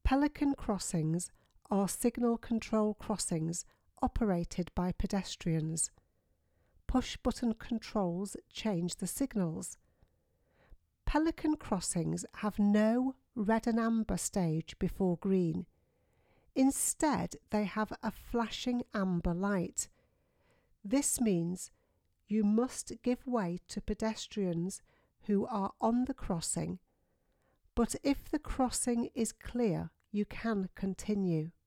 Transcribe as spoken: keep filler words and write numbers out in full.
Pelican crossings are signal control crossings operated by pedestrians. Push-button controls change the signals. Pelican crossings have no red and amber stage before green. Instead, they have a flashing amber light. This means you must give way to pedestrians who are on the crossing, but if the crossing is clear, you can continue.